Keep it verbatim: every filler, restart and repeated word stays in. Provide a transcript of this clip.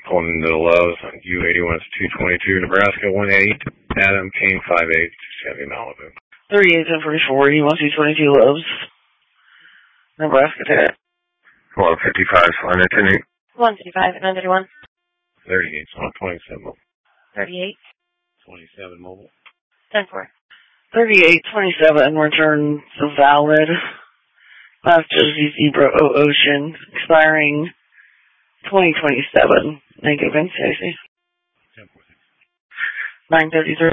Pulling into the Loves on U eighty-one, it's two twenty-two, Nebraska one eight, Adam King five eight, Chevy Malibu. thirty-eight, ten forty-four, U one two twenty-two Loves, Nebraska Tech. one fifty-five, Flying Attendant. one fifty-five, nine thirty-one. thirty-eight, one twenty-seven. thirty-eight. twenty-seven mobile. ten four. thirty-eight, twenty-seven, return so valid. Last Jersey Zebra O Ocean, expiring twenty twenty-seven. Thank you, Vince Stacy. nine thirty-three.